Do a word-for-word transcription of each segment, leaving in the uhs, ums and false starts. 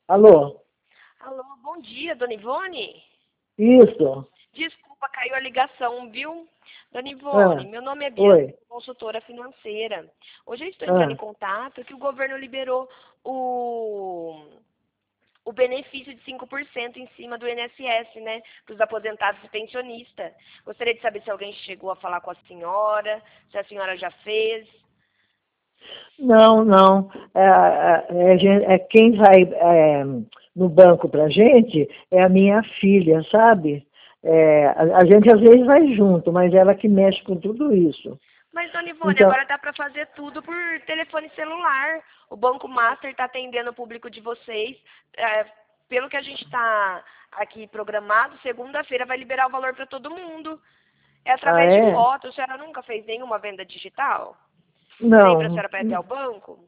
Alô? Alô, bom dia, dona Ivone? Isso. Desculpa, caiu a ligação, viu? Dona Ivone, Ah, meu nome é Bianca, oi. consultora financeira. Hoje eu estou entrando em Ah, contato que o governo liberou o, o benefício de cinco por cento em cima do I N S S, né? Para os aposentados e pensionistas. Gostaria de saber se alguém chegou a falar com a senhora, se a senhora já fez. não, não. É, é, é gen- é quem vai é, no banco pra gente é a minha filha, sabe? É, a, a gente às vezes vai junto, mas ela que mexe com tudo isso. Mas, dona Ivone, Então, agora dá para fazer tudo por telefone celular. O Banco Master está atendendo o público de vocês. É, pelo que a gente está aqui programado, segunda-feira vai liberar o valor para todo mundo. É ah, através de é? foto. A senhora nunca fez nenhuma venda digital? Sempre a Não. senhora vai até o banco?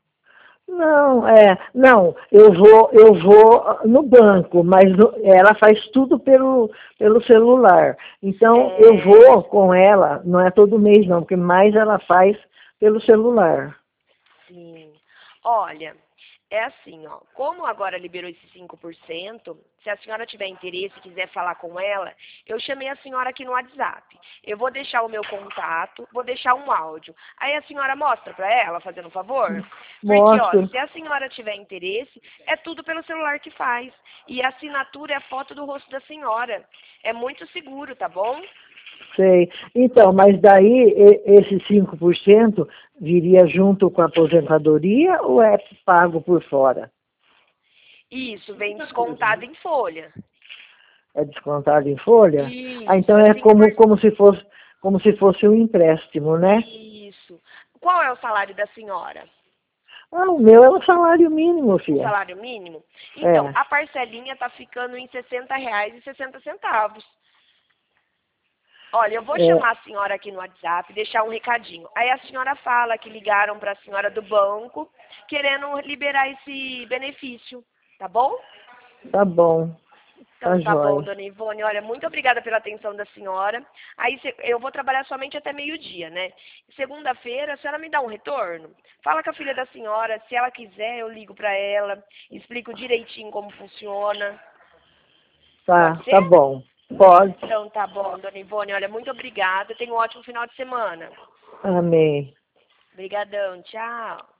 Não, é, não, eu vou, eu vou no banco, mas no- ela faz tudo pelo, pelo celular. Então eu É, vou com ela, não é todo mês não, porque mais ela faz pelo celular. sim. Olha, é assim, ó. Como agora liberou esse cinco por cento, se a senhora tiver interesse e quiser falar com ela, eu chamei a senhora aqui no WhatsApp. Eu vou deixar o meu contato, vou deixar um áudio. Aí a senhora mostra para ela, fazendo um favor? Porque, ó, Mostro, se a senhora tiver interesse, é tudo pelo celular que faz. E a assinatura é a foto do rosto da senhora. É muito seguro, tá bom? sei. Então, mas daí e- esse cinco por cento viria junto com a aposentadoria ou é pago por fora? Isso, vem descontado em folha. É descontado em folha? Ah, Isso, então é é cinco por como, cento. como se fosse, como se fosse um empréstimo, né? Isso. Qual é o salário da senhora? Ah, o meu é um salário mínimo, O filha. salário mínimo? Então, É, a parcelinha está ficando em sessenta reais e sessenta centavos. Olha, eu vou é, chamar a senhora aqui no WhatsApp, deixar um recadinho. Aí a senhora fala que ligaram para a senhora do banco, querendo liberar esse benefício, tá bom? tá bom, tá Então tá bom, jóia. dona Ivone. Olha, muito obrigada pela atenção da senhora. Aí se- eu vou trabalhar somente até meio-dia, né? Segunda-feira, a senhora me dá um retorno? Fala com a filha da senhora, se ela quiser, eu ligo para ela, explico direitinho como funciona. Tá, Pode ser? tá bom. Pode. Então tá bom, dona Ivone. Olha, muito obrigada. Tenha um ótimo final de semana. Amém. Obrigadão. Tchau.